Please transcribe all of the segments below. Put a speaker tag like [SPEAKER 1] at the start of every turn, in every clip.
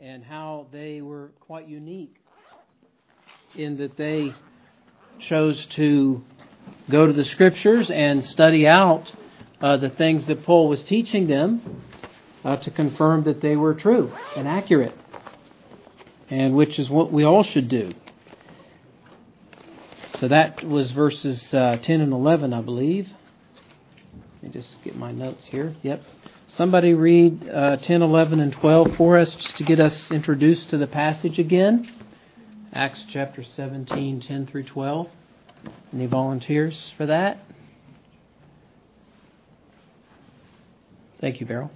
[SPEAKER 1] and how they were quite unique in that they chose to go to the Scriptures and study out the things that Paul was teaching them to confirm that they were true and accurate, and which is what we all should do. So that was verses 10 and 11, I believe. Let me just get my notes here. Yep. Somebody read 10, 11, and 12 for us, just to get us introduced to the passage again. Acts chapter 17, 10 through 12. Any volunteers for that? Thank you, Beryl.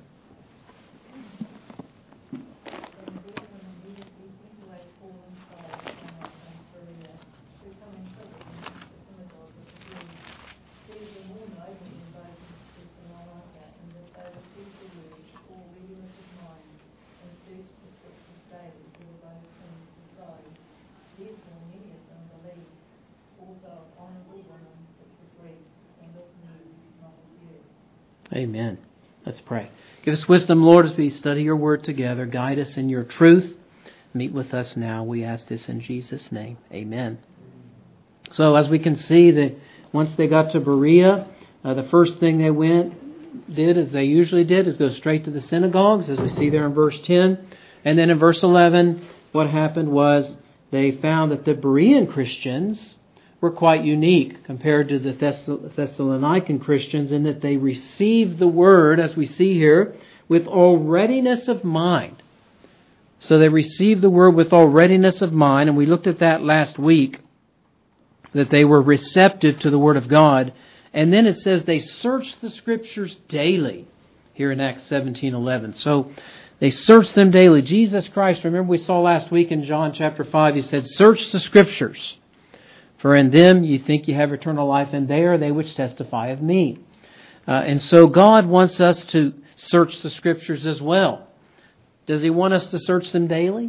[SPEAKER 1] Amen. Let's pray. Give us wisdom, Lord, as we study your word together. Guide us in your truth. Meet with us now. We ask this in Jesus' name. Amen. So as we can see, that once they got to Berea, the first thing they did, as they usually did, is go straight to the synagogues, as we see there in verse 10. And then in verse 11, what happened was they found that the Berean Christians were quite unique compared to the Thessalonican Christians in that they received the word, as we see here, with all readiness of mind. So they received the word with all readiness of mind, and we looked at that last week, that they were receptive to the word of God. And then it says they searched the Scriptures daily, here in Acts 17:11. So they searched them daily. Jesus Christ, remember we saw last week in John chapter 5, He said, "Search the Scriptures, for in them you think you have eternal life, and they are they which testify of me." And so God wants us to search the Scriptures as well. Does He want us to search them daily?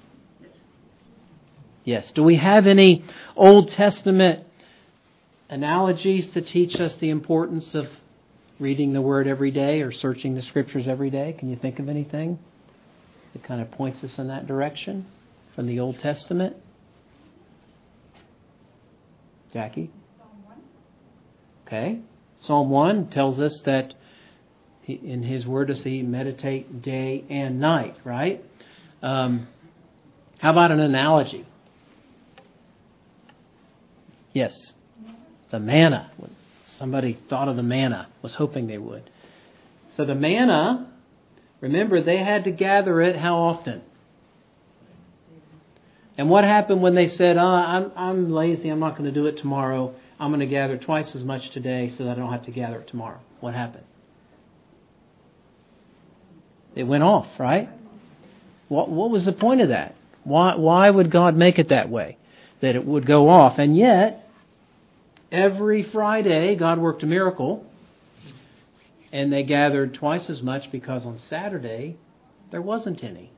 [SPEAKER 1] Yes. Do we have any Old Testament analogies to teach us the importance of reading the Word every day or searching the Scriptures every day? Can you think of anything that kind of points us in that direction from the Old Testament? Jackie?
[SPEAKER 2] Psalm 1.
[SPEAKER 1] Okay. Psalm 1 tells us that in His Word does He meditate day and night, right? How about an analogy? Yes. The manna. Somebody thought of the manna. Was hoping they would. So the manna, remember, they had to gather it how often? And what happened when they said, I'm lazy, I'm not going to do it tomorrow. I'm going to gather twice as much today so that I don't have to gather it tomorrow. What happened? It went off, right? What was the point of that? Why would God make it that way? That it would go off. And yet, every Friday, God worked a miracle. And they gathered twice as much because on Saturday, there wasn't any.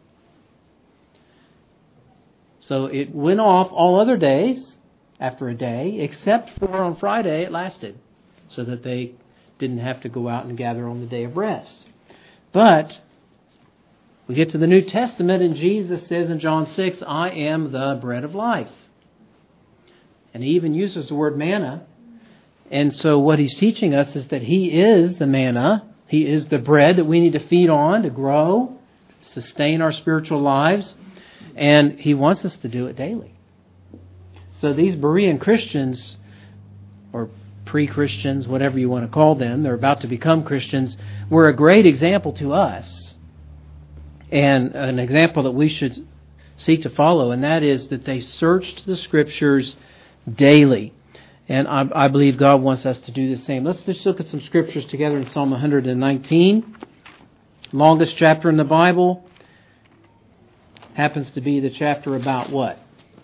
[SPEAKER 1] So it went off all other days after a day, except for on Friday it lasted, so that they didn't have to go out and gather on the day of rest. But we get to the New Testament and Jesus says in John 6, "I am the bread of life." And He even uses the word manna. And so what He's teaching us is that He is the manna. He is the bread that we need to feed on to grow, sustain our spiritual lives. And He wants us to do it daily. So these Berean Christians, or pre-Christians, whatever you want to call them, they're about to become Christians, were a great example to us. And an example that we should seek to follow. And that is that they searched the Scriptures daily. And I believe God wants us to do the same. Let's just look at some Scriptures together in Psalm 119. Longest chapter in the Bible. Happens to be the chapter about what?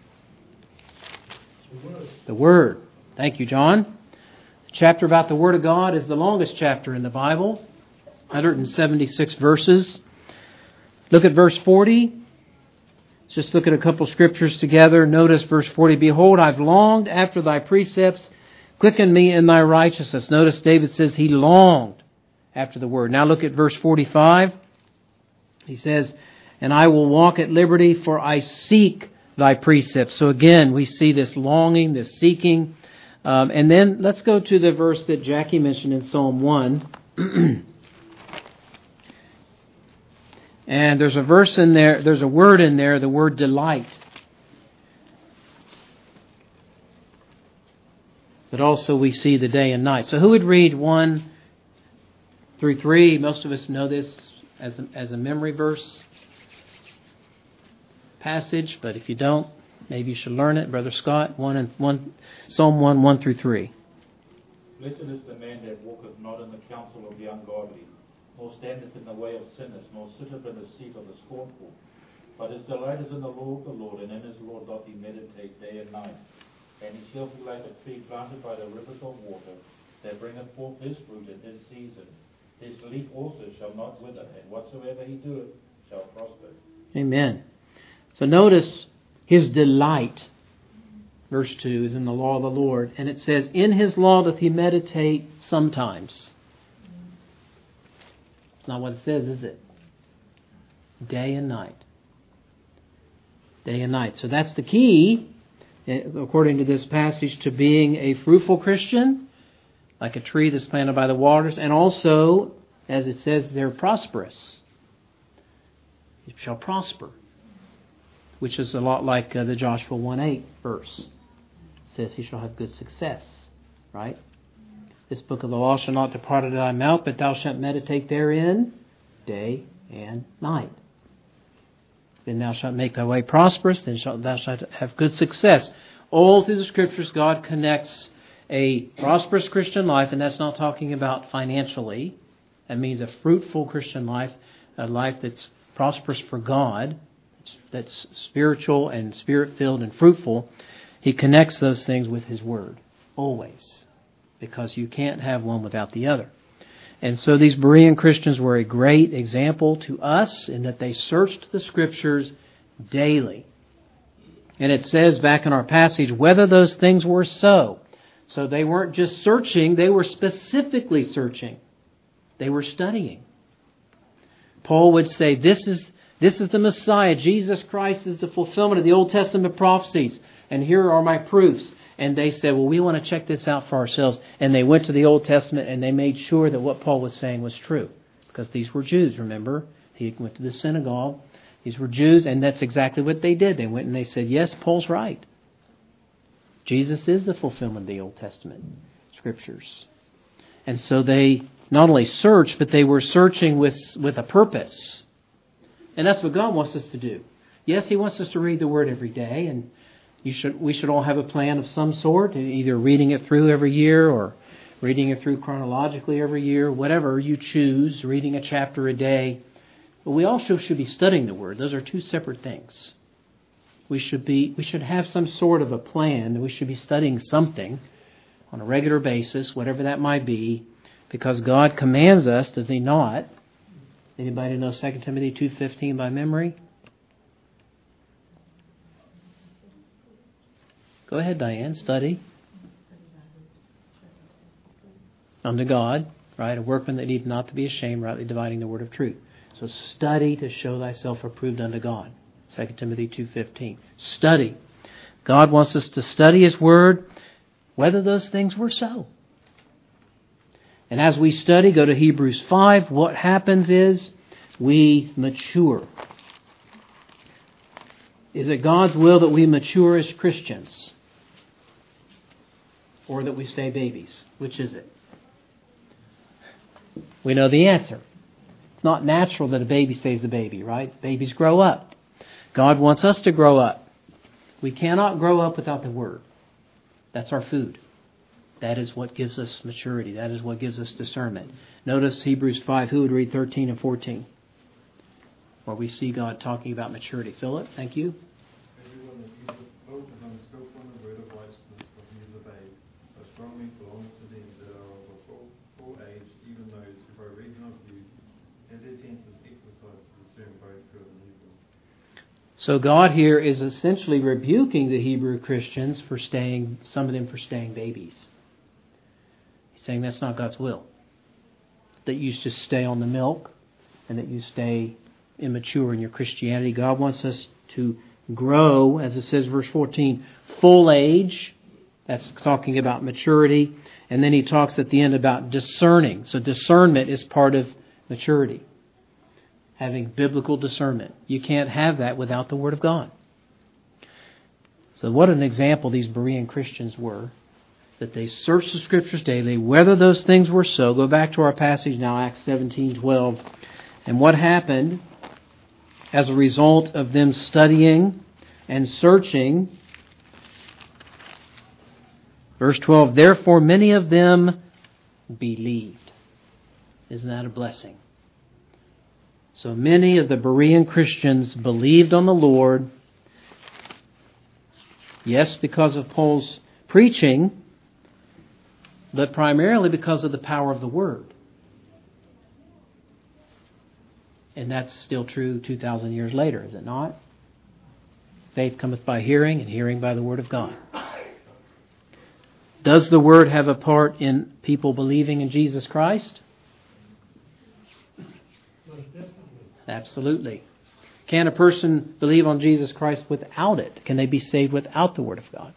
[SPEAKER 1] The Word. Thank you, John. The chapter about the Word of God is the longest chapter in the Bible. 176 verses. Look at verse 40. Let's just look at a couple scriptures together. Notice verse 40. "Behold, I've longed after thy precepts. Quicken me in thy righteousness." Notice David says he longed after the Word. Now look at verse 45. He says, And I will walk at liberty, for I seek thy precepts. So again, we see this longing, this seeking. And then let's go to the verse that Jackie mentioned in Psalm 1. And there's a verse in there, there's a word in there, the word delight. But also we see the day and night. So who would read 1 through 3? Most of us know this as a memory verse passage, but if you don't, maybe you should learn it. Brother Scott, Psalm 1 through 3.
[SPEAKER 2] Blessed is the man that walketh not in the counsel of the ungodly, nor standeth in the way of sinners, nor sitteth in the seat of the scornful. But his delight is in the law of the Lord, and in his law doth he meditate day and night. And he shall be like a tree planted by the rivers of water, that bringeth forth his fruit in his season. His leaf also shall not wither, and whatsoever he doeth shall prosper.
[SPEAKER 1] Amen. So notice his delight, verse 2, is in the law of the Lord. And it says, in his law doth he meditate sometimes. It's not what it says, is it? Day and night. Day and night. So that's the key, according to this passage, to being a fruitful Christian, like a tree that's planted by the waters, and also, as it says, they're prosperous. It shall prosper, which is a lot like the Joshua 1:8 verse. It says he shall have good success, right? This book of the law shall not depart out of thy mouth, but thou shalt meditate therein day and night. Then thou shalt make thy way prosperous, then thou shalt have good success. All through the Scriptures, God connects a prosperous Christian life, and that's not talking about financially. That means a fruitful Christian life, a life that's prosperous for God, that's spiritual and spirit-filled and fruitful. He connects those things with His Word, always, because you can't have one without the other. And so these Berean Christians were a great example to us in that they searched the Scriptures daily. And it says back in our passage, whether those things were so. So they weren't just searching, they were specifically searching. They were studying. Paul would say, this is the Messiah. Jesus Christ is the fulfillment of the Old Testament prophecies. And here are my proofs. And they said, well, we want to check this out for ourselves. And they went to the Old Testament and they made sure that what Paul was saying was true. Because these were Jews, remember? He went to the synagogue. These were Jews, and that's exactly what they did. They went and they said, yes, Paul's right. Jesus is the fulfillment of the Old Testament Scriptures. And so they not only searched, but they were searching with a purpose. And that's what God wants us to do. Yes, He wants us to read the Word every day, and we should all have a plan of some sort, either reading it through every year or reading it through chronologically every year, whatever you choose, reading a chapter a day. But we also should be studying the Word. Those are two separate things. We should have some sort of a plan. We should be studying something on a regular basis, whatever that might be, because God commands us, does He not? Anybody know 2 Timothy 2:15 by memory? Go ahead, Diane, study. Unto God, right? A workman that needs not to be ashamed, rightly dividing the word of truth. So study to show thyself approved unto God. 2 Timothy 2:15. Study. God wants us to study His Word, whether those things were so. And as we study, go to Hebrews 5, what happens is we mature. Is it God's will that we mature as Christians? Or that we stay babies? Which is it? We know the answer. It's not natural that a baby stays a baby, right? Babies grow up. God wants us to grow up. We cannot grow up without the Word. That's our food. That is what gives us maturity. That is what gives us discernment. Notice Hebrews 5. Who would read 13 and 14? Where we see God talking about maturity. Philip, thank you.
[SPEAKER 3] Everyone that useth both is unskillful in the word of righteousness, for he is a babe. But strong men belong to them that are of a full age, even those who by reason of use have their senses exercised to discern both good and evil.
[SPEAKER 1] So God here is essentially rebuking the Hebrew Christians for some of them for staying babies. He's saying that's not God's will. That you just stay on the milk and that you stay immature in your Christianity. God wants us to grow, as it says, verse 14, full age. That's talking about maturity. And then he talks at the end about discerning. So discernment is part of maturity. Having biblical discernment. You can't have that without the Word of God. So what an example these Berean Christians were. That they searched the Scriptures daily, whether those things were so. Go back to our passage now, Acts 17:12. And what happened as a result of them studying and searching? Verse 12, therefore many of them believed. Isn't that a blessing? So many of the Berean Christians believed on the Lord. Yes, because of Paul's preaching, but primarily because of the power of the Word. And that's still true 2,000 years later, is it not? Faith cometh by hearing, and hearing by the Word of God. Does the Word have a part in people believing in Jesus Christ? Absolutely. Can a person believe on Jesus Christ without it? Can they be saved without the Word of God?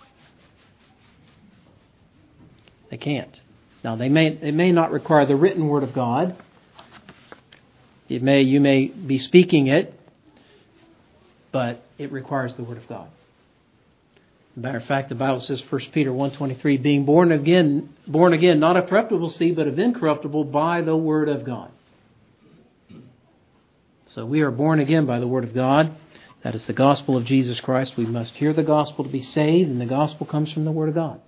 [SPEAKER 1] They can't. Now, it may not require the written Word of God. You may be speaking it, but it requires the Word of God. As a matter of fact, the Bible says, 1 Peter 1:23, being born again, not of corruptible seed, but of incorruptible, by the Word of God. So we are born again by the Word of God. That is the gospel of Jesus Christ. We must hear the gospel to be saved, and the gospel comes from the Word of God.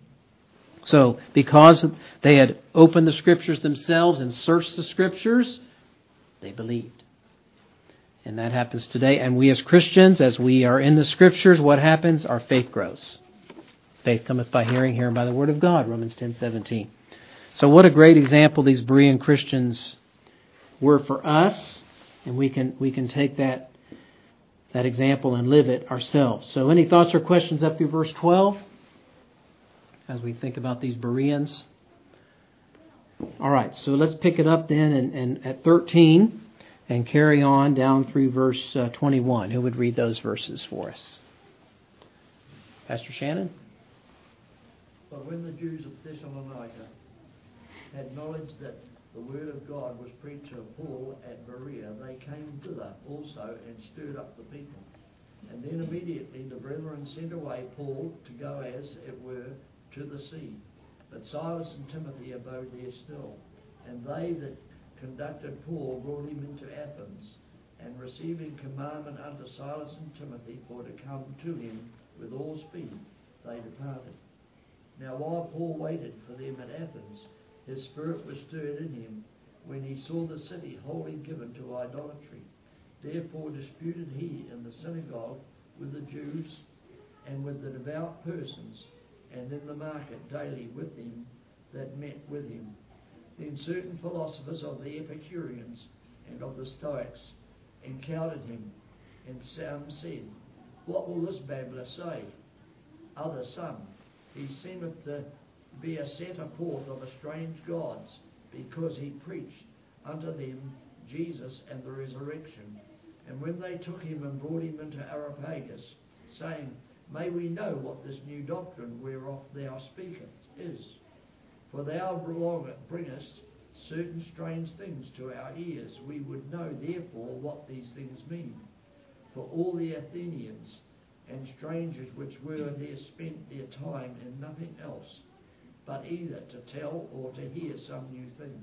[SPEAKER 1] So, because they had opened the Scriptures themselves and searched the Scriptures, they believed. And that happens today. And we as Christians, as we are in the Scriptures, what happens? Our faith grows. Faith cometh by hearing, hearing by the Word of God, Romans 10:17. So what a great example these Berean Christians were for us. And we can take that example and live it ourselves. So any thoughts or questions up through verse 12? As we think about these Bereans. All right, so let's pick it up then and at 13 and carry on down through verse 21. Who would read those verses for us? Pastor Shannon?
[SPEAKER 4] But when the Jews of Thessalonica had knowledge that the word of God was preached to Paul at Berea, they came thither also and stirred up the people. And then immediately the brethren sent away Paul to go as it were to the sea. But Silas and Timothy abode there still. And they that conducted Paul brought him into Athens, and receiving commandment unto Silas and Timothy for to come to him with all speed, they departed. Now while Paul waited for them at Athens, his spirit was stirred in him when he saw the city wholly given to idolatry. Therefore disputed he in the synagogue with the Jews and with the devout persons, and in the market daily with them that met with him. Then certain philosophers of the Epicureans and of the Stoics encountered him, and some said, What will this babbler say? Some, he seemeth to be a setter forth of a strange gods, because he preached unto them Jesus and the resurrection. And when they took him and brought him into Areopagus, saying, May we know what this new doctrine whereof thou speakest is? For thou bringest certain strange things to our ears. We would know therefore what these things mean. For all the Athenians and strangers which were there spent their time in nothing else, but either to tell or to hear some new thing.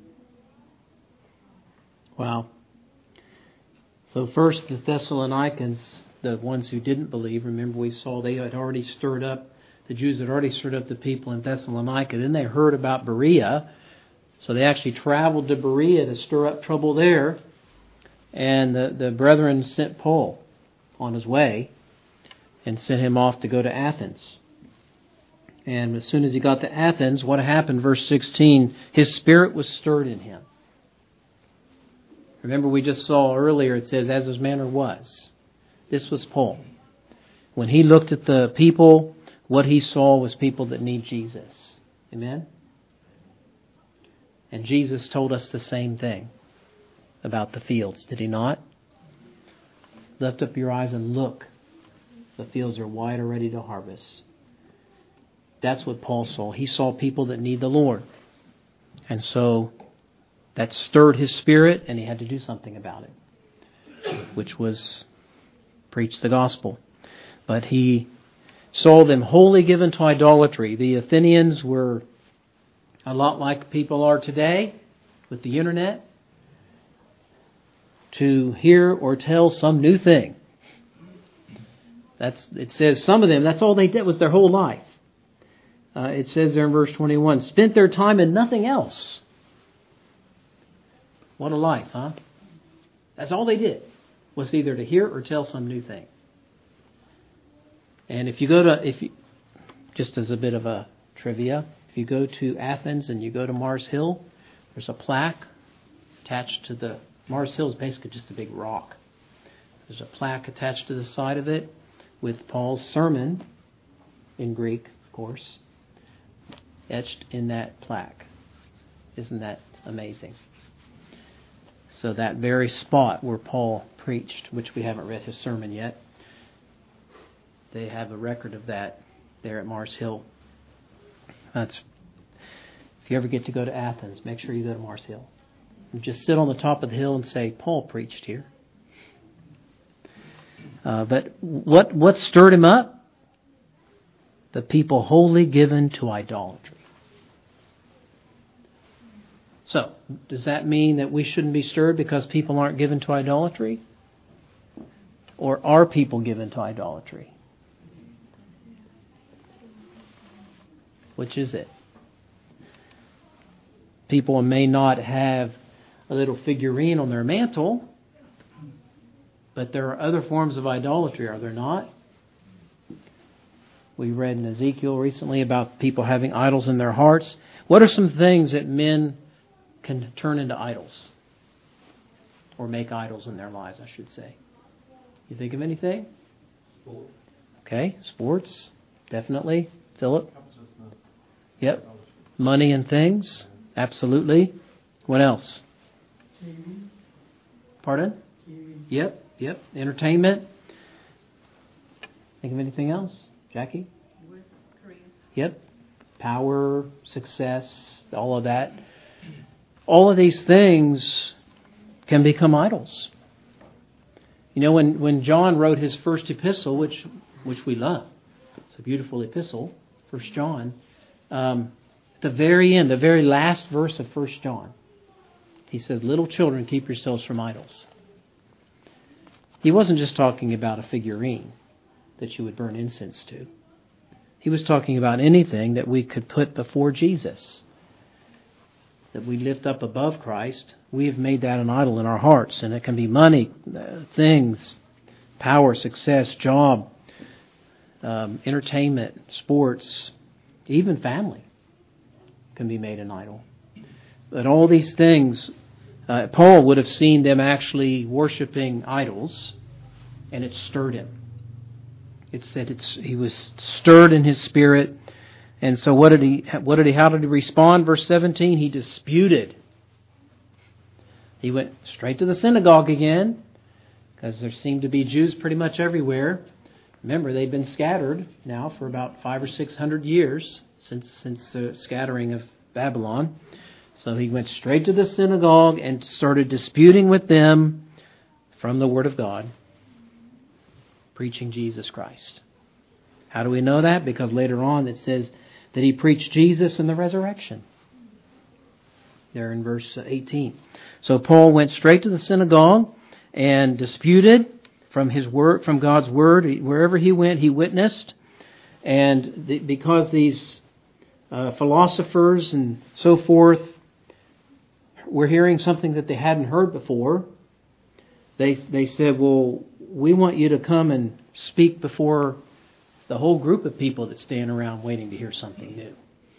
[SPEAKER 1] Wow. So first the Thessalonians, the ones who didn't believe, remember we saw the Jews had already stirred up the people in Thessalonica. Then they heard about Berea. So they actually traveled to Berea to stir up trouble there. And the brethren sent Paul on his way and sent him off to go to Athens. And as soon as he got to Athens, what happened? Verse 16, his spirit was stirred in him. Remember we just saw earlier, it says, as his manner was. This was Paul. When he looked at the people, what he saw was people that need Jesus. Amen? And Jesus told us the same thing about the fields, did he not? Lift up your eyes and look. The fields are white, ready to harvest. That's what Paul saw. He saw people that need the Lord. And so that stirred his spirit, and he had to do something about it, which was preach the gospel. But he saw them wholly given to idolatry. The Athenians were a lot like people are today with the internet, to hear or tell some new thing. It says some of them, that's all they did was their whole life. It says there in verse 21, spent their time in nothing else. What a life, huh? That's all they did, was either to hear or tell some new thing. And just as a bit of a trivia, if you go to Athens and you go to Mars Hill, there's a plaque attached to the... Mars Hill is basically just a big rock. There's a plaque attached to the side of it with Paul's sermon, in Greek, of course, etched in that plaque. Isn't that amazing? So that very spot where Paul preached, which we haven't read his sermon yet, they have a record of that there at Mars Hill. If you ever get to go to Athens, make sure you go to Mars Hill. And just sit on the top of the hill and say, Paul preached here. But what stirred him up? The people wholly given to idolatry. So, does that mean that we shouldn't be stirred because people aren't given to idolatry? Or are people given to idolatry? Which is it? People may not have a little figurine on their mantle, but there are other forms of idolatry, are there not? We read in Ezekiel recently about people having idols in their hearts. What are some things that men can turn into idols? Or make idols in their lives, I should say. You think of anything?
[SPEAKER 3] Sport.
[SPEAKER 1] Okay, sports, definitely. Philip?
[SPEAKER 3] Covetousness.
[SPEAKER 1] Yep.
[SPEAKER 3] Idolatry.
[SPEAKER 1] Money and things, absolutely. What else?
[SPEAKER 5] TV.
[SPEAKER 1] Pardon?
[SPEAKER 5] TV.
[SPEAKER 1] Yep. Entertainment. Think of anything else? Jackie?
[SPEAKER 5] With Korea.
[SPEAKER 1] Yep. Power, success, all of that. All of these things can become idols. You know, when John wrote his first epistle, which we love, it's a beautiful epistle, 1 John, at the very end, the very last verse of 1 John, he says, little children, keep yourselves from idols. He wasn't just talking about a figurine that you would burn incense to. He was talking about anything that we could put before Jesus, that we lift up above Christ. We have made that an idol in our hearts, and it can be money, things, power, success, job, entertainment, sports, even family can be made an idol. But all these things, Paul would have seen them actually worshiping idols, and it stirred him. It said he was stirred in his spirit. And so how did he respond? Verse 17, he disputed. He went straight to the synagogue again, because there seemed to be Jews pretty much everywhere. Remember, they'd been scattered now for about 500 or 600 years since the scattering of Babylon. So he went straight to the synagogue and started disputing with them from the Word of God, preaching Jesus Christ. How do we know that? Because later on it says that he preached Jesus and the resurrection. There in verse 18. So Paul went straight to the synagogue and disputed from his word, from God's word. Wherever he went, he witnessed. And because these philosophers and so forth were hearing something that they hadn't heard before, they said, well, we want you to come and speak before the whole group of people that stand around waiting to hear something new.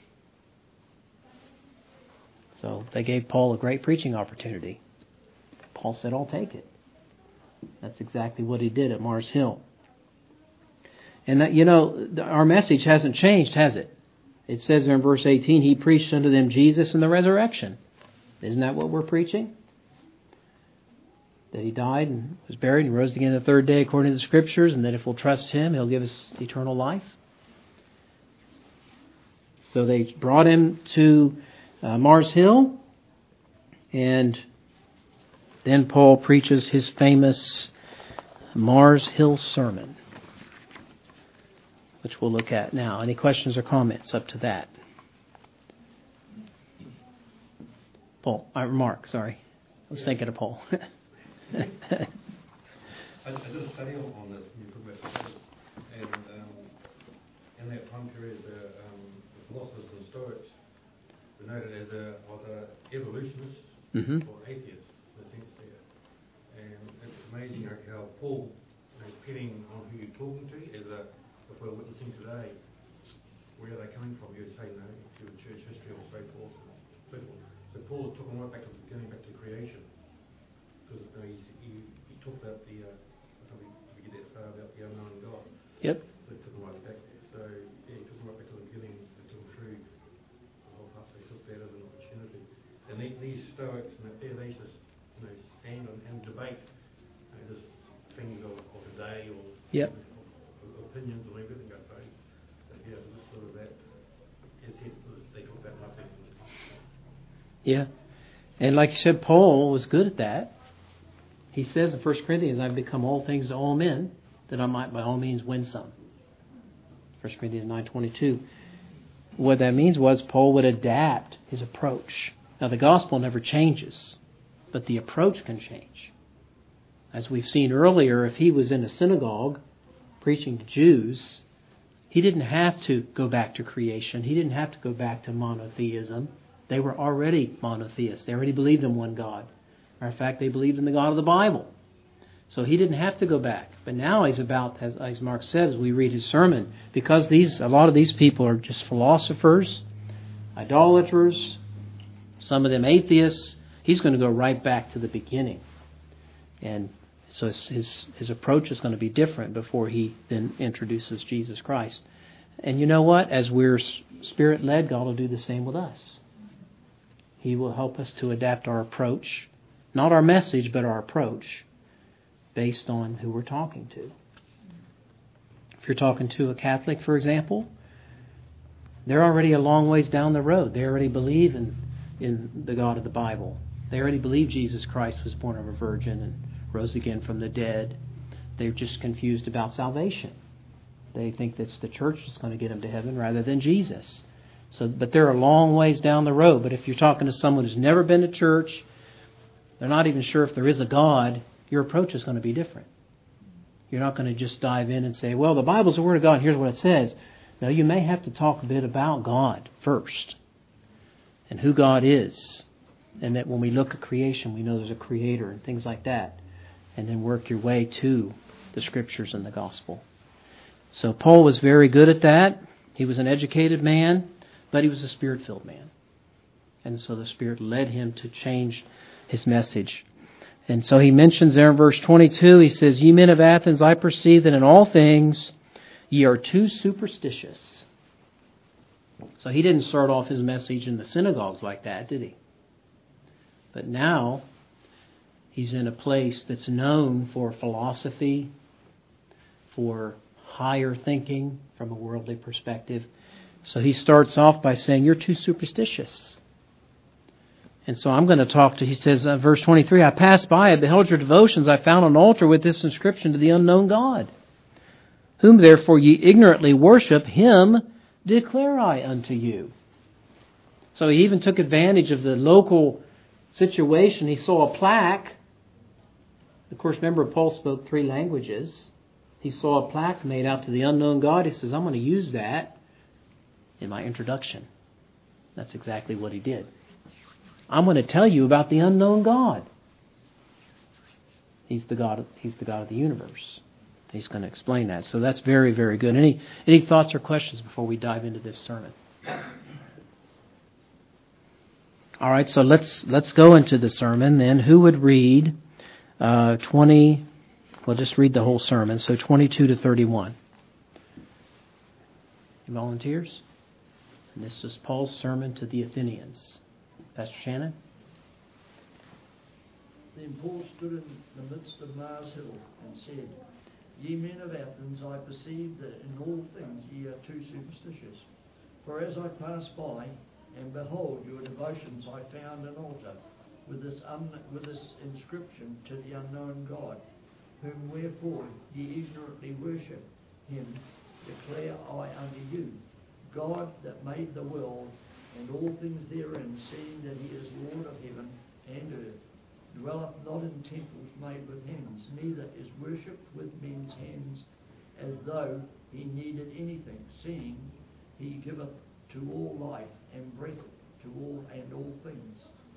[SPEAKER 1] So they gave Paul a great preaching opportunity. Paul said, I'll take it. That's exactly what he did at Mars Hill. And that, our message hasn't changed, has it? It says there in verse 18, he preached unto them Jesus and the resurrection. Isn't that what we're preaching? that He died and was buried and rose again the third day according to the Scriptures, and that if we'll trust Him, He'll give us eternal life. So they brought Him to Mars Hill, and then Paul preaches his famous Mars Hill sermon, which we'll look at now. Any questions or comments up to that? Mark, sorry. I was thinking of Paul.
[SPEAKER 3] I did a study on this, you talk about Stoics, and in that time period, the philosophers and Stoics were noted as was an evolutionist or atheist, in a sense there. And it's amazing how Paul, depending on who you're talking to, if we're witnessing today, where are they coming from? You would say, no, through church history or so forth. So Paul took them right back to the beginning, back to creation. Because he talked about the, I don't know if we get that far, about the unknown God.
[SPEAKER 1] Yep.
[SPEAKER 3] So he took them right back there. So yeah, he took them right back to the beginning and took them through the whole house. They took that as an opportunity. And these Stoics, they just stand and debate just things of the day or opinions or everything, I suppose. But yeah, it was sort of that. They talk about nothing.
[SPEAKER 1] Yeah. And like you said, Paul was good at that. He says in 1 Corinthians, I've become all things to all men, that I might by all means win some. 1 Corinthians 9:22. What that means was Paul would adapt his approach. Now the gospel never changes, but the approach can change. As we've seen earlier, if he was in a synagogue preaching to Jews, he didn't have to go back to creation. He didn't have to go back to monotheism. They were already monotheists. They already believed in one God. Matter of fact, they believed in the God of the Bible. So he didn't have to go back. But now he's about, as Mark says, we read his sermon, because a lot of these people are just philosophers, idolaters, some of them atheists. He's going to go right back to the beginning. And so his approach is going to be different before he then introduces Jesus Christ. And you know what? As we're Spirit-led, God will do the same with us. He will help us to adapt our approach, not our message, but our approach, based on who we're talking to. If you're talking to a Catholic, for example, they're already a long ways down the road. They already believe in the God of the Bible. They already believe Jesus Christ was born of a virgin and rose again from the dead. They're just confused about salvation. They think that's the church that's going to get them to heaven rather than Jesus. But they're a long ways down the road. But if you're talking to someone who's never been to church, they're not even sure if there is a God, your approach is going to be different. You're not going to just dive in and say, well, the Bible's the Word of God, and here's what it says. No, you may have to talk a bit about God first and who God is. And that when we look at creation, we know there's a Creator and things like that. And then work your way to the Scriptures and the Gospel. So Paul was very good at that. He was an educated man, but he was a Spirit-filled man. And so the Spirit led him to change his message. And so he mentions there in verse 22, he says, Ye men of Athens, I perceive that in all things ye are too superstitious. So he didn't start off his message in the synagogues like that, did he? But now he's in a place that's known for philosophy, for higher thinking from a worldly perspective. So he starts off by saying, you're too superstitious. And so I'm going to talk to, he says, verse 23, I passed by, I beheld your devotions, I found an altar with this inscription to the unknown God. Whom therefore ye ignorantly worship, him declare I unto you. So he even took advantage of the local situation. He saw a plaque. Of course, remember, Paul spoke 3 languages. He saw a plaque made out to the unknown God. He says, I'm going to use that in my introduction. That's exactly what he did. I'm going to tell you about the unknown God. He's the God of the universe. He's going to explain that. So that's very, very good. Any thoughts or questions before we dive into this sermon? All right, so let's go into the sermon then. Who would read 20? We'll just read the whole sermon. So 22 to 31. Any volunteers? And this is Paul's sermon to the Athenians. Pastor Shannon?
[SPEAKER 4] Then Paul stood in the midst of Mars Hill and said, Ye men of Athens, I perceive that in all things ye are too superstitious. For as I passed by, and behold, your devotions, I found an altar with this inscription, to the unknown God, whom wherefore ye ignorantly worship. Him declare I unto you, God that made the world and all things therein, seeing that he is Lord of heaven and earth, dwelleth not in temples made with hands, neither is worshipped with men's hands, as though he needed anything, seeing he giveth to all life and breath to all and all things.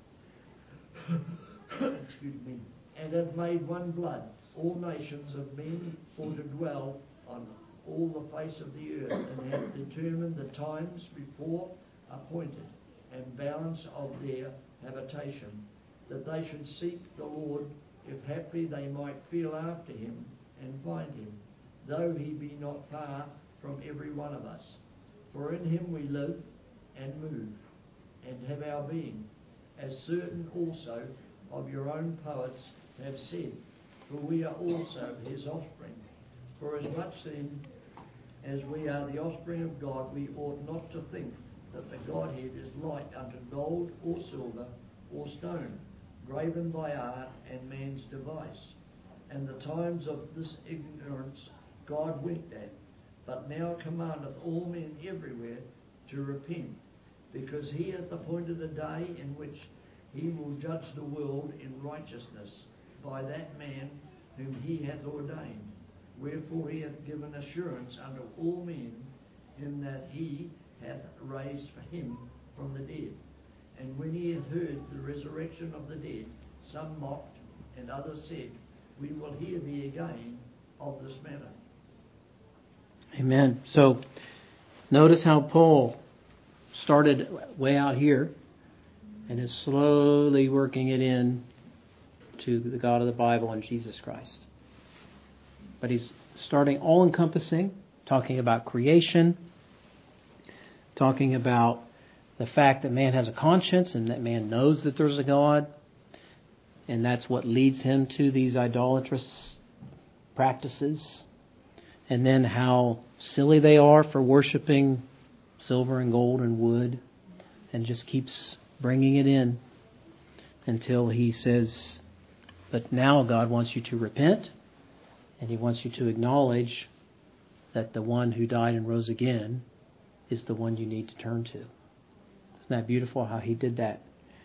[SPEAKER 4] Excuse me. And hath made one blood all nations of men for to dwell on all the face of the earth, and hath determined the times before appointed and bounds of their habitation, that they should seek the Lord, if haply they might feel after him and find him, though he be not far from every one of us. For in him we live and move and have our being, as certain also of your own poets have said, for we are also his offspring. For as much then as we are the offspring of God, we ought not to think that the Godhead is like unto gold or silver or stone, graven by art and man's device. And the times of this ignorance God winked at, but now commandeth all men everywhere to repent, because he hath appointed a day in which he will judge the world in righteousness by that man whom he hath ordained. Wherefore he hath given assurance unto all men, in that he hath raised him from the dead. And when he hath heard the resurrection of the dead, some mocked, and others said, We will hear thee again of this matter.
[SPEAKER 1] Amen. So notice how Paul started way out here and is slowly working it in to the God of the Bible and Jesus Christ. But he's starting all-encompassing, talking about creation, talking about the fact that man has a conscience and that man knows that there's a God, and that's what leads him to these idolatrous practices, and then how silly they are for worshiping silver and gold and wood, and just keeps bringing it in until he says, but now God wants you to repent, and he wants you to acknowledge that the one who died and rose again is the one you need to turn to. Isn't that beautiful how he did that?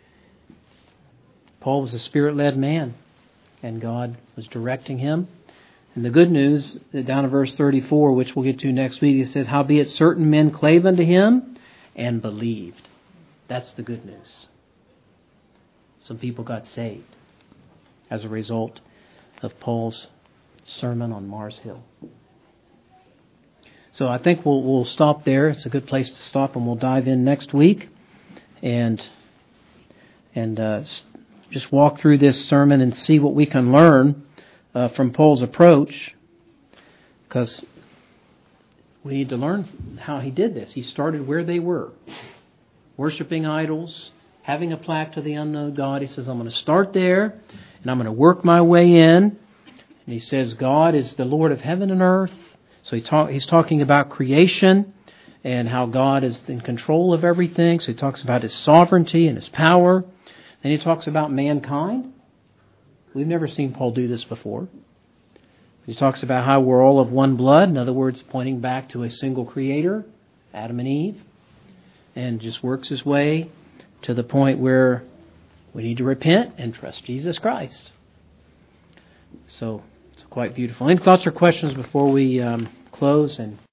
[SPEAKER 1] Paul was a Spirit-led man, and God was directing him. And the good news, down in verse 34, which we'll get to next week, it says, Howbeit certain men clave unto him and believed. That's the good news. Some people got saved as a result of Paul's sermon on Mars Hill. So I think we'll stop there. It's a good place to stop, and we'll dive in next week and just walk through this sermon and see what we can learn from Paul's approach, because we need to learn how he did this. He started where they were, worshiping idols, having a plaque to the unknown God. He says, I'm going to start there, and I'm going to work my way in. And he says, God is the Lord of heaven and earth. So he's talking about creation and how God is in control of everything. So he talks about his sovereignty and his power. Then he talks about mankind. We've never seen Paul do this before. He talks about how we're all of one blood. In other words, pointing back to a single creator, Adam and Eve. And just works his way to the point where we need to repent and trust Jesus Christ. So it's quite beautiful. Any thoughts or questions before we close? And